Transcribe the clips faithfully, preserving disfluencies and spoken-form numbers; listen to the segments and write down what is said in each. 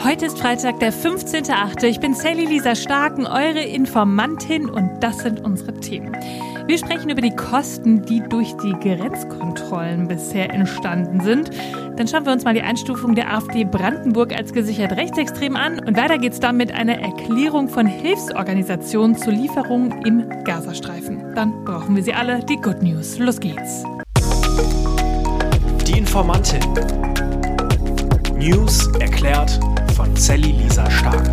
Heute ist Freitag, der fünfzehnter achte Ich bin Sally Lisa Starken, eure Informantin, und das sind unsere Themen. Wir sprechen über die Kosten, die durch die Grenzkontrollen bisher entstanden sind. Dann schauen wir uns mal die Einstufung der AfD Brandenburg als gesichert rechtsextrem an. Und weiter geht's dann mit einer Erklärung von Hilfsorganisationen zur Lieferung im Gazastreifen. Dann brauchen wir sie alle, die Good News. Los geht's. Die Informantin. News erklärt von Sally Lisa Stark.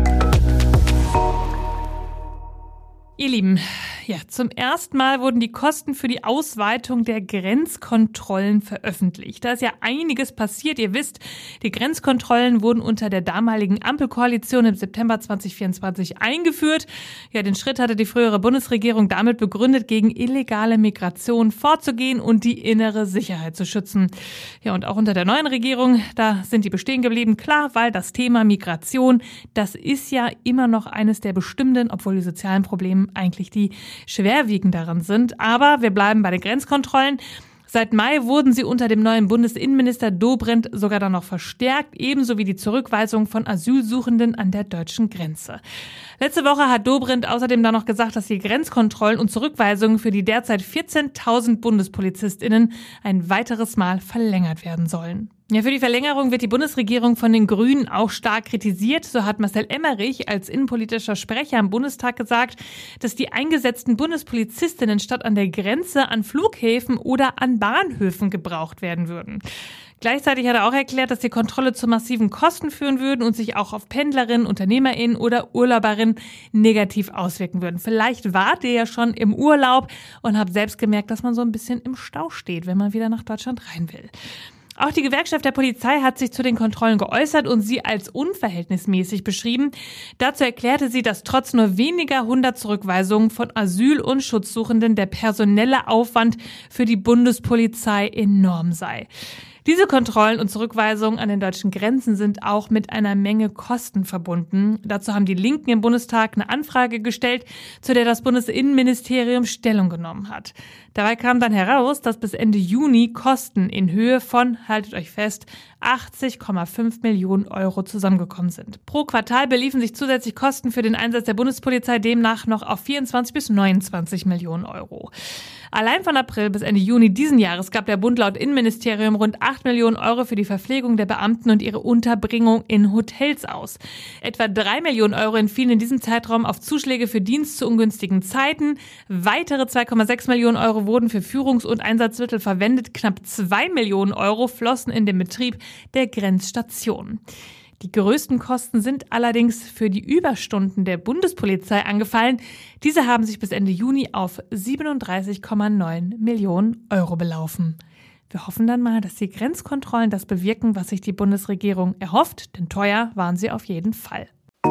Ihr Lieben, ja, zum ersten Mal wurden die Kosten für die Ausweitung der Grenzkontrollen veröffentlicht. Da ist ja einiges passiert. Ihr wisst, die Grenzkontrollen wurden unter der damaligen Ampelkoalition im September zwanzig vierundzwanzig eingeführt. Ja, den Schritt hatte die frühere Bundesregierung damit begründet, gegen illegale Migration vorzugehen und die innere Sicherheit zu schützen. Ja, und auch unter der neuen Regierung, da sind die bestehen geblieben. Klar, weil das Thema Migration, das ist ja immer noch eines der bestimmenden, obwohl die sozialen Probleme eigentlich die schwerwiegenderen sind. Aber wir bleiben bei den Grenzkontrollen. Seit Mai wurden sie unter dem neuen Bundesinnenminister Dobrindt sogar dann noch verstärkt, ebenso wie die Zurückweisung von Asylsuchenden an der deutschen Grenze. Letzte Woche hat Dobrindt außerdem dann noch gesagt, dass die Grenzkontrollen und Zurückweisungen für die derzeit vierzehntausend BundespolizistInnen ein weiteres Mal verlängert werden sollen. Ja, für die Verlängerung wird die Bundesregierung von den Grünen auch stark kritisiert. So hat Marcel Emmerich als innenpolitischer Sprecher im Bundestag gesagt, dass die eingesetzten Bundespolizistinnen statt an der Grenze an Flughäfen oder an Bahnhöfen gebraucht werden würden. Gleichzeitig hat er auch erklärt, dass die Kontrolle zu massiven Kosten führen würden und sich auch auf Pendlerinnen, UnternehmerInnen oder Urlauberinnen negativ auswirken würden. Vielleicht wart ihr ja schon im Urlaub und habt selbst gemerkt, dass man so ein bisschen im Stau steht, wenn man wieder nach Deutschland rein will. Auch die Gewerkschaft der Polizei hat sich zu den Kontrollen geäußert und sie als unverhältnismäßig beschrieben. Dazu erklärte sie, dass trotz nur weniger hundert Zurückweisungen von Asyl- und Schutzsuchenden der personelle Aufwand für die Bundespolizei enorm sei. Diese Kontrollen und Zurückweisungen an den deutschen Grenzen sind auch mit einer Menge Kosten verbunden. Dazu haben die Linken im Bundestag eine Anfrage gestellt, zu der das Bundesinnenministerium Stellung genommen hat. Dabei kam dann heraus, dass bis Ende Juni Kosten in Höhe von, haltet euch fest, achtzig Komma fünf Millionen Euro zusammengekommen sind. Pro Quartal beliefen sich zusätzlich Kosten für den Einsatz der Bundespolizei demnach noch auf vierundzwanzig bis neunundzwanzig Millionen Euro. Allein von April bis Ende Juni diesen Jahres gab der Bund laut Innenministerium rund acht Millionen Euro für die Verpflegung der Beamten und ihre Unterbringung in Hotels aus. Etwa drei Millionen Euro entfielen in diesem Zeitraum auf Zuschläge für Dienst zu ungünstigen Zeiten. Weitere zwei Komma sechs Millionen Euro wurden für Führungs- und Einsatzmittel verwendet. Knapp zwei Millionen Euro flossen in den Betrieb der Grenzstation. Die größten Kosten sind allerdings für die Überstunden der Bundespolizei angefallen. Diese haben sich bis Ende Juni auf siebenunddreißig Komma neun Millionen Euro belaufen. Wir hoffen dann mal, dass die Grenzkontrollen das bewirken, was sich die Bundesregierung erhofft, denn teuer waren sie auf jeden Fall.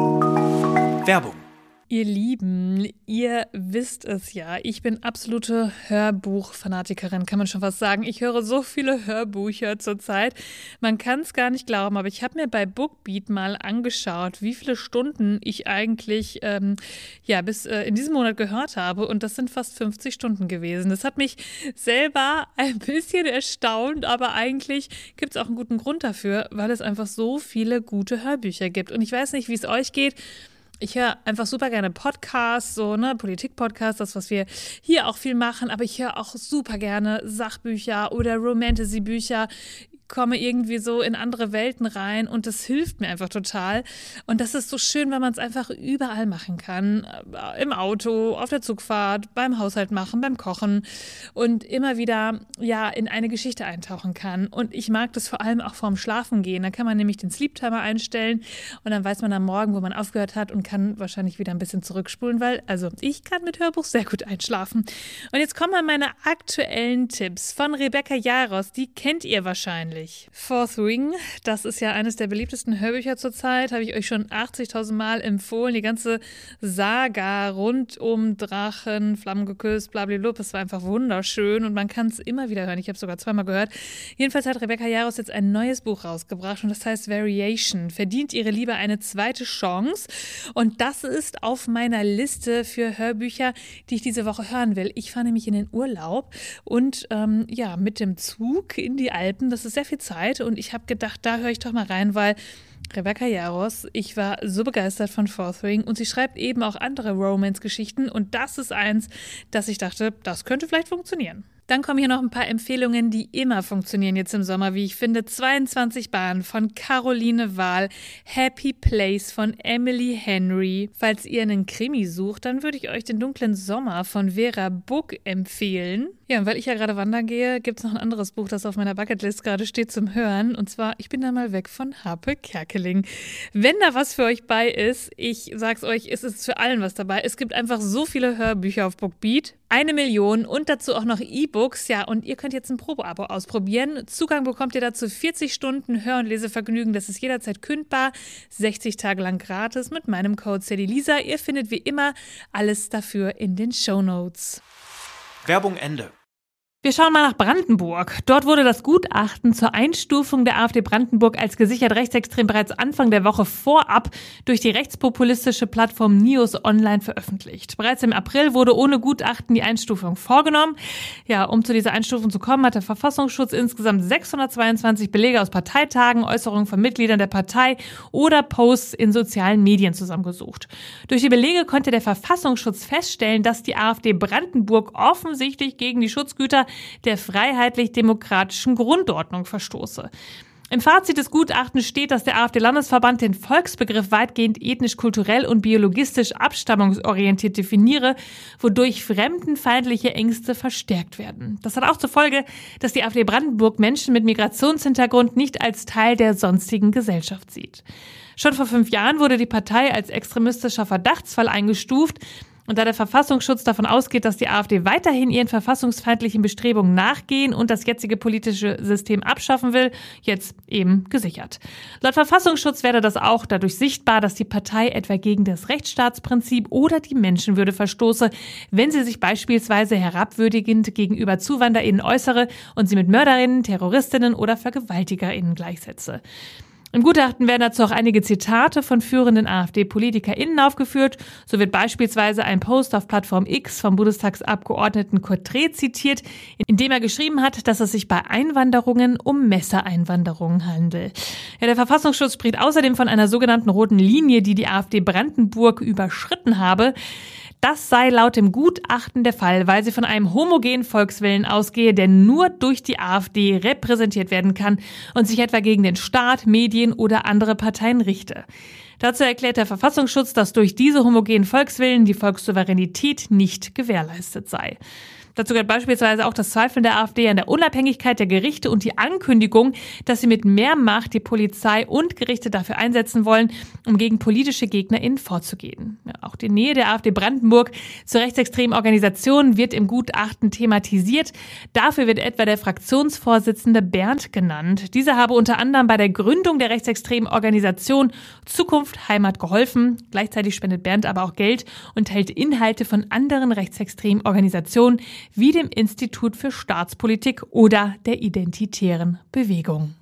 Werbung. Ihr Lieben, ihr wisst es ja, ich bin absolute Hörbuchfanatikerin, kann man schon fast sagen. Ich höre so viele Hörbücher zurzeit, man kann es gar nicht glauben, aber ich habe mir bei Bookbeat mal angeschaut, wie viele Stunden ich eigentlich ähm, ja bis äh, in diesem Monat gehört habe, und das sind fast fünfzig Stunden gewesen. Das hat mich selber ein bisschen erstaunt, aber eigentlich gibt es auch einen guten Grund dafür, weil es einfach so viele gute Hörbücher gibt. Und ich weiß nicht, wie es euch geht. Ich höre einfach super gerne Podcasts, so, ne, Politik-Podcasts, das, was wir hier auch viel machen, aber ich höre auch super gerne Sachbücher oder Romantasy-Bücher, komme irgendwie so in andere Welten rein und das hilft mir einfach total. Und das ist so schön, weil man es einfach überall machen kann. Im Auto, auf der Zugfahrt, beim Haushalt machen, beim Kochen und immer wieder ja in eine Geschichte eintauchen kann. Und ich mag das vor allem auch vorm Schlafengehen. Da kann man nämlich den Sleep-Timer einstellen und dann weiß man am Morgen, wo man aufgehört hat und kann wahrscheinlich wieder ein bisschen zurückspulen, weil also ich kann mit Hörbuch sehr gut einschlafen. Und jetzt kommen mal meine aktuellen Tipps von Rebecca Jaros. Die kennt ihr wahrscheinlich. Fourth Ring, das ist ja eines der beliebtesten Hörbücher zurzeit, habe ich euch schon achtzigtausend Mal empfohlen. Die ganze Saga rund um Drachen, Flammen geküsst, blablabla, das war einfach wunderschön und man kann es immer wieder hören. Ich habe es sogar zweimal gehört. Jedenfalls hat Rebecca Jaros jetzt ein neues Buch rausgebracht und das heißt Variation. Verdient ihre Liebe eine zweite Chance? Und das ist auf meiner Liste für Hörbücher, die ich diese Woche hören will. Ich fahre nämlich in den Urlaub und ähm, ja, mit dem Zug in die Alpen. Das ist sehr viel Zeit und ich habe gedacht, da höre ich doch mal rein, weil Rebecca Yaros. Ich war so begeistert von Fourth Ring und sie schreibt eben auch andere Romance-Geschichten und das ist eins, dass ich dachte, das könnte vielleicht funktionieren. Dann kommen hier noch ein paar Empfehlungen, die immer funktionieren jetzt im Sommer, wie ich finde. zweiundzwanzig Bahnen von Caroline Wahl, Happy Place von Emily Henry. Falls ihr einen Krimi sucht, dann würde ich euch den dunklen Sommer von Vera Buck empfehlen. Ja, und weil ich ja gerade wandern gehe, gibt es noch ein anderes Buch, das auf meiner Bucketlist gerade steht zum Hören. Und zwar, ich bin da mal weg von Harpe Kerkeling. Wenn da was für euch bei ist, ich sag's euch, es ist für allen was dabei. Es gibt einfach so viele Hörbücher auf Bookbeat. Eine Million und dazu auch noch E-Books. Ja, und ihr könnt jetzt ein Probeabo ausprobieren. Zugang bekommt ihr dazu vierzig Stunden Hör- und Lesevergnügen. Das ist jederzeit kündbar. sechzig Tage lang gratis mit meinem Code SallyLisa. Ihr findet wie immer alles dafür in den Shownotes. Werbung Ende. Wir schauen mal nach Brandenburg. Dort wurde das Gutachten zur Einstufung der AfD Brandenburg als gesichert rechtsextrem bereits Anfang der Woche vorab durch die rechtspopulistische Plattform Nios Online veröffentlicht. Bereits im April wurde ohne Gutachten die Einstufung vorgenommen. Ja, um zu dieser Einstufung zu kommen, hat der Verfassungsschutz insgesamt sechshundertzweiundzwanzig Belege aus Parteitagen, Äußerungen von Mitgliedern der Partei oder Posts in sozialen Medien zusammengesucht. Durch die Belege konnte der Verfassungsschutz feststellen, dass die AfD Brandenburg offensichtlich gegen die Schutzgüter der freiheitlich-demokratischen Grundordnung verstoße. Im Fazit des Gutachtens steht, dass der AfD-Landesverband den Volksbegriff weitgehend ethnisch-kulturell und biologistisch abstammungsorientiert definiere, wodurch fremdenfeindliche Ängste verstärkt werden. Das hat auch zur Folge, dass die AfD Brandenburg Menschen mit Migrationshintergrund nicht als Teil der sonstigen Gesellschaft sieht. Schon vor fünf Jahren wurde die Partei als extremistischer Verdachtsfall eingestuft. Und da der Verfassungsschutz davon ausgeht, dass die AfD weiterhin ihren verfassungsfeindlichen Bestrebungen nachgehen und das jetzige politische System abschaffen will, jetzt eben gesichert. Laut Verfassungsschutz werde das auch dadurch sichtbar, dass die Partei etwa gegen das Rechtsstaatsprinzip oder die Menschenwürde verstoße, wenn sie sich beispielsweise herabwürdigend gegenüber ZuwanderInnen äußere und sie mit MörderInnen, TerroristInnen oder VergewaltigerInnen gleichsetze. Im Gutachten werden dazu auch einige Zitate von führenden AfD-PolitikerInnen aufgeführt. So wird beispielsweise ein Post auf Plattform X vom Bundestagsabgeordneten Kurt Trehl zitiert, in dem er geschrieben hat, dass es sich bei Einwanderungen um Messereinwanderungen handelt. Ja, der Verfassungsschutz spricht außerdem von einer sogenannten roten Linie, die die AfD Brandenburg überschritten habe. Das sei laut dem Gutachten der Fall, weil sie von einem homogenen Volkswillen ausgehe, der nur durch die AfD repräsentiert werden kann und sich etwa gegen den Staat, Medien oder andere Parteien richte. Dazu erklärt der Verfassungsschutz, dass durch diese homogenen Volkswillen die Volkssouveränität nicht gewährleistet sei. Dazu gehört beispielsweise auch das Zweifeln der AfD an der Unabhängigkeit der Gerichte und die Ankündigung, dass sie mit mehr Macht die Polizei und Gerichte dafür einsetzen wollen, um gegen politische GegnerInnen vorzugehen. Ja, auch die Nähe der AfD Brandenburg zu rechtsextremen Organisationen wird im Gutachten thematisiert. Dafür wird etwa der Fraktionsvorsitzende Bernd genannt. Dieser habe unter anderem bei der Gründung der rechtsextremen Organisation Zukunft Heimat geholfen. Gleichzeitig spendet Bernd aber auch Geld und teilt Inhalte von anderen rechtsextremen Organisationen, wie dem Institut für Staatspolitik oder der Identitären Bewegung.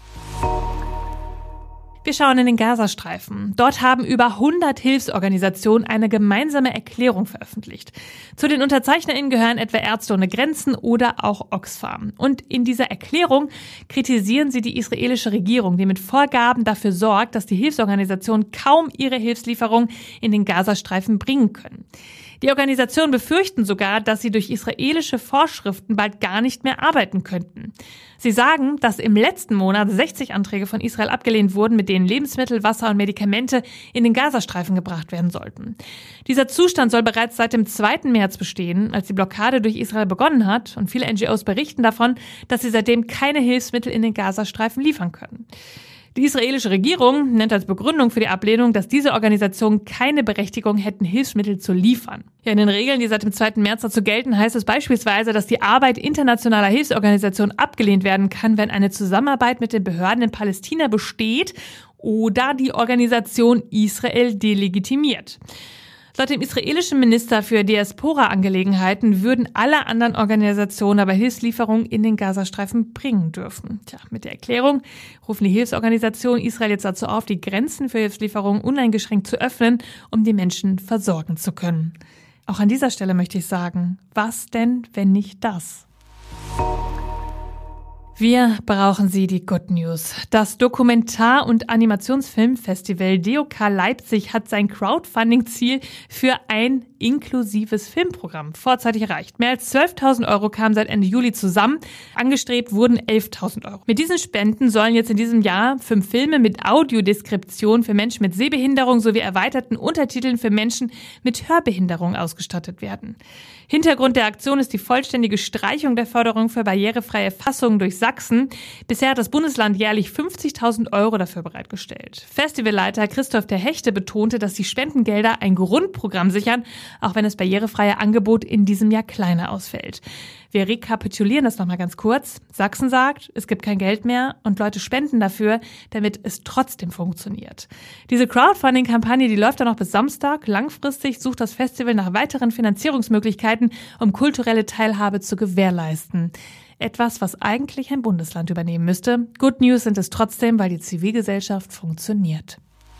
Wir schauen in den Gazastreifen. Dort haben über hundert Hilfsorganisationen eine gemeinsame Erklärung veröffentlicht. Zu den UnterzeichnerInnen gehören etwa Ärzte ohne Grenzen oder auch Oxfam. Und in dieser Erklärung kritisieren sie die israelische Regierung, die mit Vorgaben dafür sorgt, dass die Hilfsorganisationen kaum ihre Hilfslieferungen in den Gazastreifen bringen können. Die Organisationen befürchten sogar, dass sie durch israelische Vorschriften bald gar nicht mehr arbeiten könnten. Sie sagen, dass im letzten Monat sechzig Anträge von Israel abgelehnt wurden, mit denen Lebensmittel, Wasser und Medikamente in den Gazastreifen gebracht werden sollten. Dieser Zustand soll bereits seit dem zweiten März bestehen, als die Blockade durch Israel begonnen hat. Und viele N G Os berichten davon, dass sie seitdem keine Hilfsmittel in den Gazastreifen liefern können. Die israelische Regierung nennt als Begründung für die Ablehnung, dass diese Organisationen keine Berechtigung hätten, Hilfsmittel zu liefern. Ja, in den Regeln, die seit dem zweiten März dazu gelten, heißt es beispielsweise, dass die Arbeit internationaler Hilfsorganisationen abgelehnt werden kann, wenn eine Zusammenarbeit mit den Behörden in Palästina besteht oder die Organisation Israel delegitimiert. Laut dem israelischen Minister für Diaspora-Angelegenheiten würden alle anderen Organisationen aber Hilfslieferungen in den Gazastreifen bringen dürfen. Tja, mit der Erklärung rufen die Hilfsorganisationen Israel jetzt dazu auf, die Grenzen für Hilfslieferungen uneingeschränkt zu öffnen, um die Menschen versorgen zu können. Auch an dieser Stelle möchte ich sagen, was denn, wenn nicht das? Wir brauchen Sie, die Good News. Das Dokumentar- und Animationsfilmfestival D O K Leipzig hat sein Crowdfunding-Ziel für ein inklusives Filmprogramm vorzeitig erreicht. Mehr als zwölftausend Euro kamen seit Ende Juli zusammen. Angestrebt wurden elftausend Euro. Mit diesen Spenden sollen jetzt in diesem Jahr fünf Filme mit Audiodeskription für Menschen mit Sehbehinderung sowie erweiterten Untertiteln für Menschen mit Hörbehinderung ausgestattet werden. Hintergrund der Aktion ist die vollständige Streichung der Förderung für barrierefreie Fassungen durch Sachsen. Bisher hat das Bundesland jährlich fünfzigtausend Euro dafür bereitgestellt. Festivalleiter Christoph der Hechte betonte, dass die Spendengelder ein Grundprogramm sichern, auch wenn das barrierefreie Angebot in diesem Jahr kleiner ausfällt. Wir rekapitulieren das nochmal ganz kurz. Sachsen sagt, es gibt kein Geld mehr und Leute spenden dafür, damit es trotzdem funktioniert. Diese Crowdfunding-Kampagne, die läuft dann noch bis Samstag. Langfristig sucht das Festival nach weiteren Finanzierungsmöglichkeiten, um kulturelle Teilhabe zu gewährleisten. Etwas, was eigentlich ein Bundesland übernehmen müsste. Good News sind es trotzdem, weil die Zivilgesellschaft funktioniert.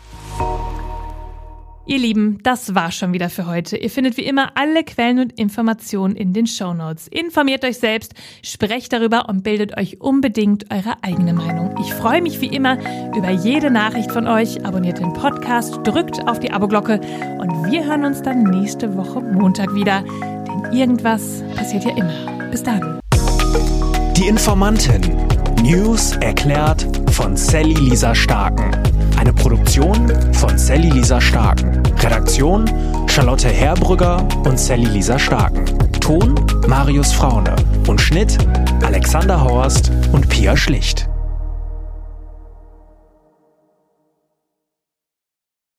Ihr Lieben, das war schon wieder für heute. Ihr findet wie immer alle Quellen und Informationen in den Shownotes. Informiert euch selbst, sprecht darüber und bildet euch unbedingt eure eigene Meinung. Ich freue mich wie immer über jede Nachricht von euch. Abonniert den Podcast, drückt auf die Abo-Glocke und wir hören uns dann nächste Woche Montag wieder. Denn irgendwas passiert ja immer. Bis dann. Die Informantin. News erklärt von Sally Lisa Starken. Eine Produktion von Sally Lisa Starken. Redaktion Charlotte Herbrügger und Sally Lisa Starken. Ton Marius Fraune. Und Schnitt Alexander Horst und Pia Schlicht.